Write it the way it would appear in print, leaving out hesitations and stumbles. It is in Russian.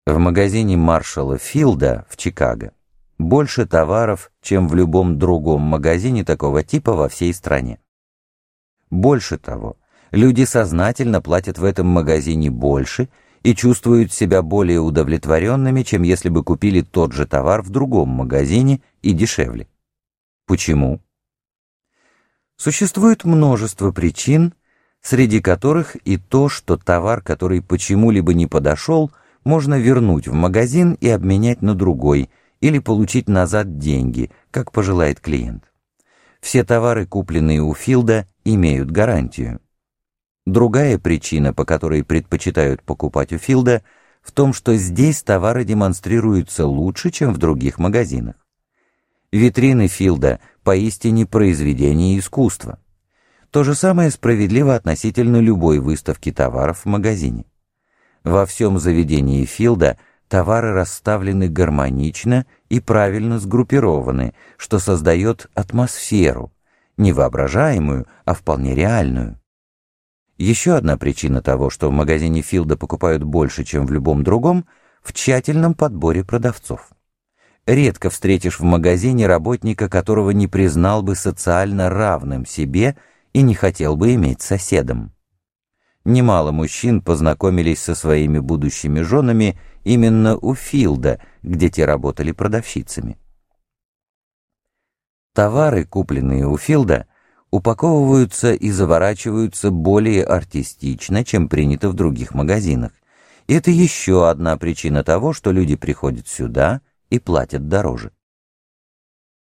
В магазине Маршалла Филда в Чикаго больше товаров, чем в любом другом магазине такого типа во всей стране. Больше того, люди сознательно платят в этом магазине больше и чувствуют себя более удовлетворенными, чем если бы купили тот же товар в другом магазине и дешевле. Почему? Существует множество причин, среди которых и то, что товар, который почему-либо не подошел, можно вернуть в магазин и обменять на другой, или получить назад деньги, как пожелает клиент. Все товары, купленные у Филда, имеют гарантию. Другая причина, по которой предпочитают покупать у Филда, в том, что здесь товары демонстрируются лучше, чем в других магазинах. Витрины Филда поистине произведение искусства. То же самое справедливо относительно любой выставки товаров в магазине. Во всем заведении Филда товары расставлены гармонично и правильно сгруппированы, что создает атмосферу, не воображаемую, а вполне реальную. Еще одна причина того, что в магазине Филда покупают больше, чем в любом другом, в тщательном подборе продавцов. Редко встретишь в магазине работника, которого не признал бы социально равным себе и не хотел бы иметь соседом. Немало мужчин познакомились со своими будущими женами именно у Филда, где те работали продавщицами. Товары, купленные у Филда, упаковываются и заворачиваются более артистично, чем принято в других магазинах. И это еще одна причина того, что люди приходят сюда и платят дороже.